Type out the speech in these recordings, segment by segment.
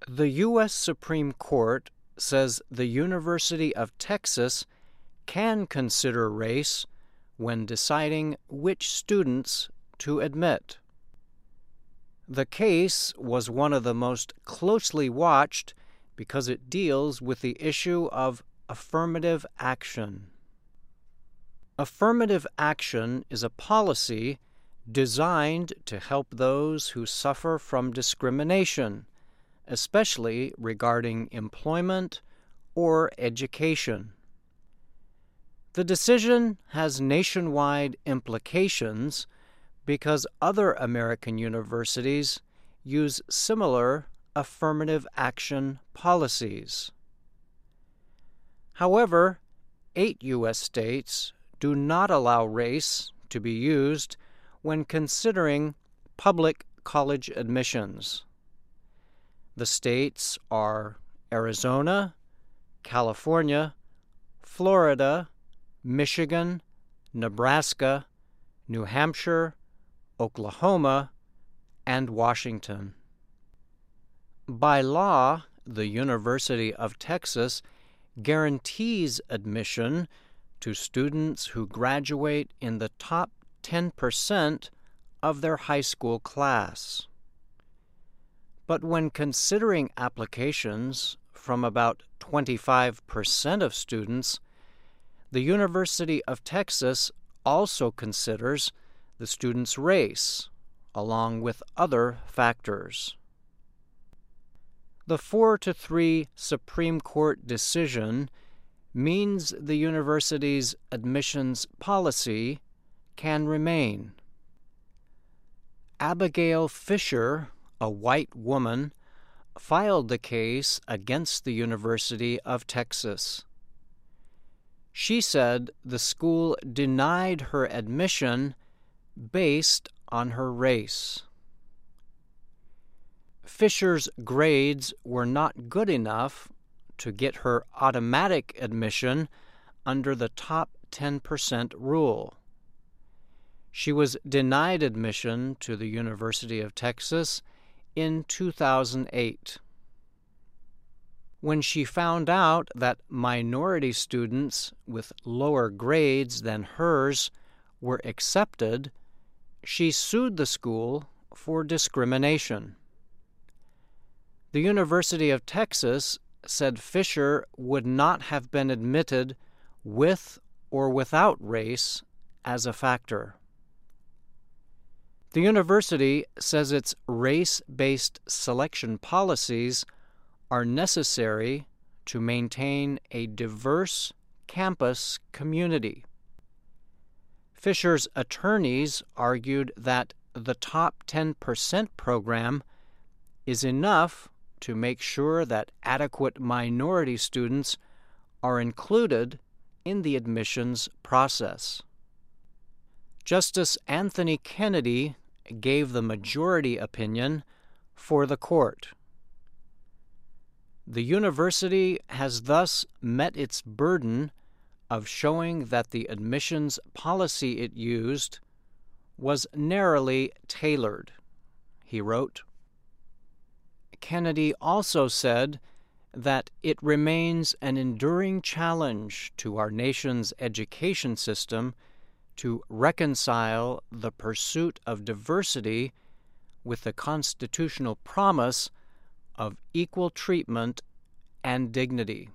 The U.S. Supreme Court says the University of Texas can consider race when deciding which students to admit. The case was one of the most closely watched because it deals with the issue of affirmative action. Affirmative action is a policy designed to help those who suffer from discrimination, especially regarding employment or education. The decision has nationwide implications because other American universities use similar affirmative action policies. However, 8 U.S. states do not allow race to be used when considering public college admissions. The states are Arizona, California, Florida, Michigan, Nebraska, New Hampshire, Oklahoma, and Washington. By law, the University of Texas guarantees admission to students who graduate in the top 10% of their high school class. But when considering applications from about 25% of students, the University of Texas also considers the student's race, along with other factors. The 4-3 Supreme Court decision means the university's admissions policy can remain. Abigail Fisher, a white woman, filed the case against the University of Texas. She said the school denied her admission based on her race. Fisher's grades were not good enough to get her automatic admission under the top 10% rule. She was denied admission to the University of Texas in 2008. When she found out that minority students with lower grades than hers were accepted, she sued the school for discrimination. The University of Texas said Fisher would not have been admitted with or without race as a factor. The university says its race-based selection policies are necessary to maintain a diverse campus community. Fisher's attorneys argued that the top 10% program is enough to make sure that adequate minority students are included in the admissions process. Justice Anthony Kennedy gave the majority opinion for the court. The university has thus met its burden of showing that the admissions policy it used was narrowly tailored, he wrote. Kennedy also said that it remains an enduring challenge to our nation's education system to reconcile the pursuit of diversity with the constitutional promise of equal treatment and dignity.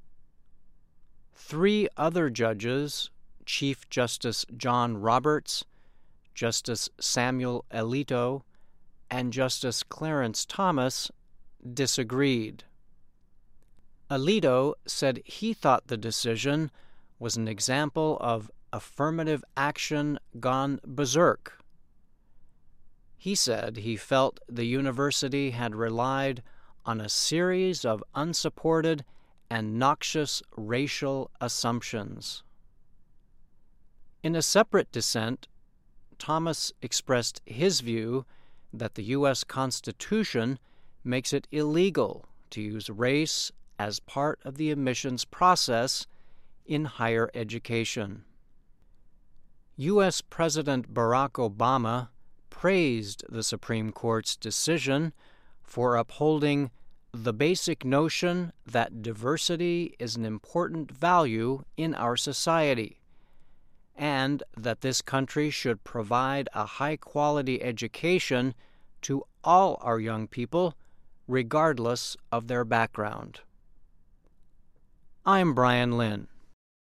3 other judges, Chief Justice John Roberts, Justice Samuel Alito, and Justice Clarence Thomas, disagreed. Alito said he thought the decision was an example of affirmative action gone berserk. He said he felt the university had relied on a series of unsupported and noxious racial assumptions. In a separate dissent, Thomas expressed his view that the U.S. Constitution makes it illegal to use race as part of the admissions process in higher education. U.S. President Barack Obama praised the Supreme Court's decision for upholding the basic notion that diversity is an important value in our society, and that this country should provide a high-quality education to all our young people, regardless of their background. I'm Brian Lynn.